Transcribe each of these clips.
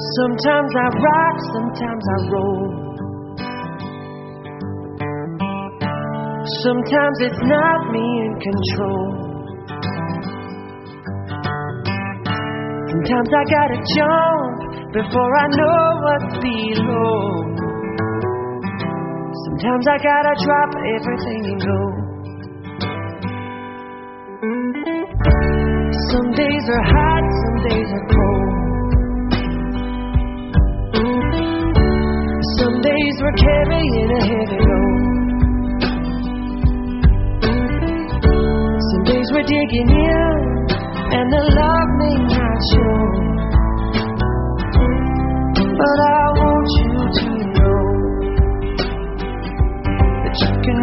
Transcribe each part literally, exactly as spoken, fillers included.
Sometimes I rock, sometimes I roll. Sometimes it's not me in control. Sometimes I gotta jump before I know what's below. Sometimes I gotta drop everything and go. Some days are hot, some days are cold. Some days we're carrying a heavy load. Some days we're digging in, and the love may not show. But I want you to know that you can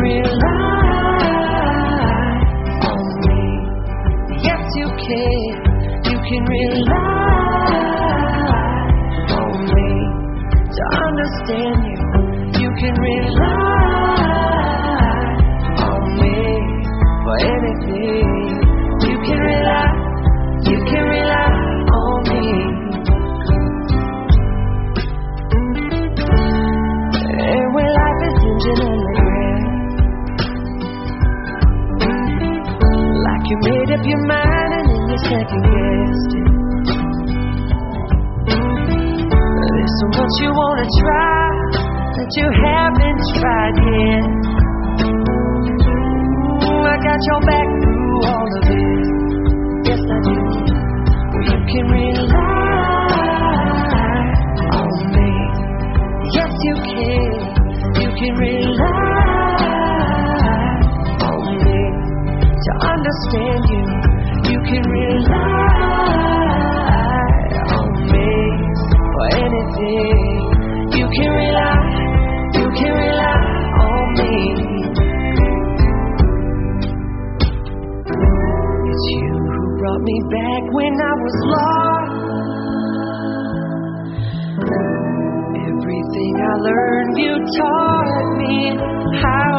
rely on me. Yes, you can. You can rely on me to understand you. You can rely on me for anything. You can rely, you can rely on me. And when life is hinging on the ground, like you made up your mind and then you second guessed it. There's so much you wanna try that you haven't tried yet. Ooh, I got your back through all of it. Yes, I do. Well, you can rely on me. Yes, you can. You can rely on me to understand you. You can rely on me for anything. You can rely, you can rely on me. It's you who brought me back when I was lost. Everything I learned, you taught me how